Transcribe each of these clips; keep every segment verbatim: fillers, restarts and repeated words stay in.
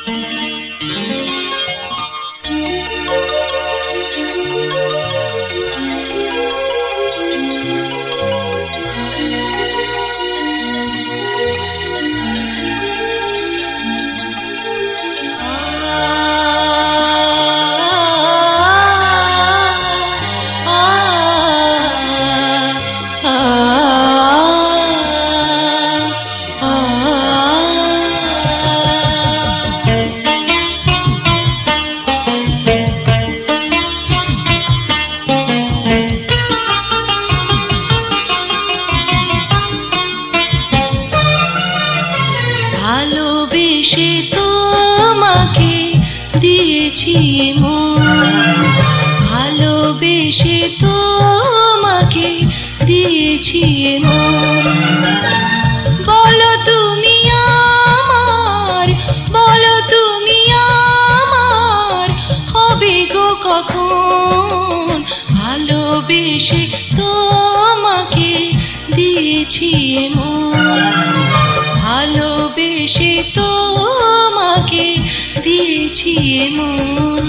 ভালোবেসে তোমাকে দিয়েছি মন, ভালোবেসে তোমাকে দিয়েছি মন। বলো তুমি আমার, বলো তুমি আমার, হবে গো কখন? ভালোবেসে তোমাকে দিয়েছি মন, ভালোবেসে তোমাকে দিয়েছি মন।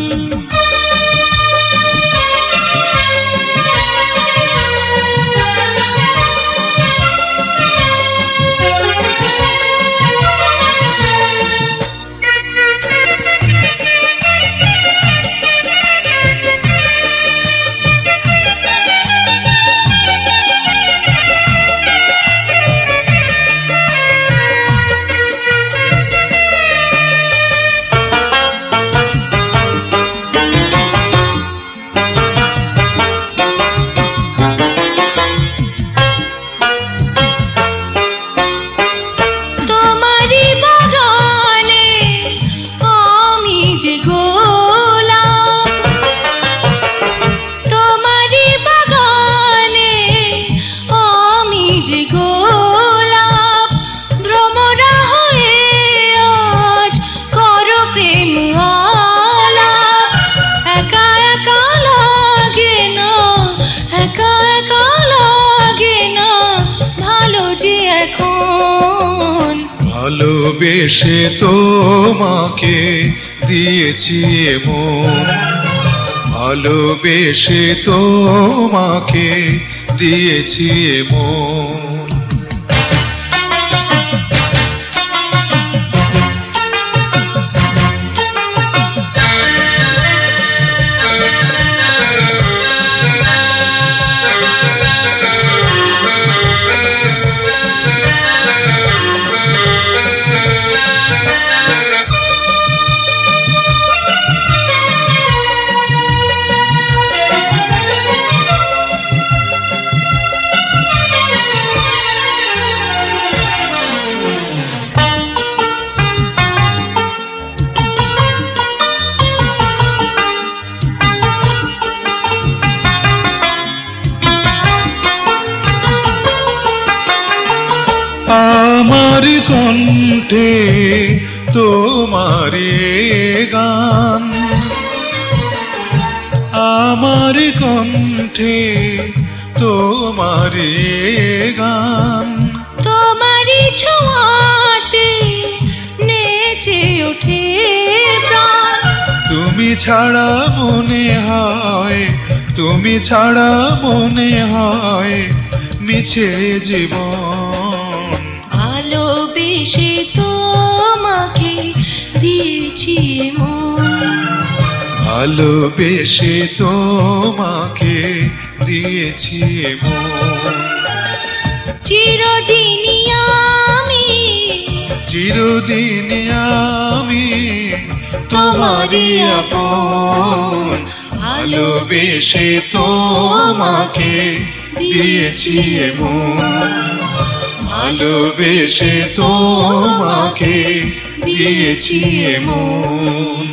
ভালোবেসে তোমাকে দিয়েছি মন, ভালোবেসে তোমাকে দিয়েছি মন। আমার কণ্ঠে তোমার গান, আমার কণ্ঠে তোমার গান। তোমারি ছোঁয়াতে নেচে ওঠে প্রাণ, তুমি ছাড়া মনে হয়, তুমি ছাড়া মনে হয় মিছে জীবন। ভালোবেসে তোমাকে দিয়েছি মন, ভালোবেসে তোমাকে দিয়েছি মন। চিরদিনই আমি, চিরদিন আমি তোমারই আপন। ভালোবেসে তোমাকে দিয়েছি মন, ভালোবেসে তোমাকে দিয়েছি মন।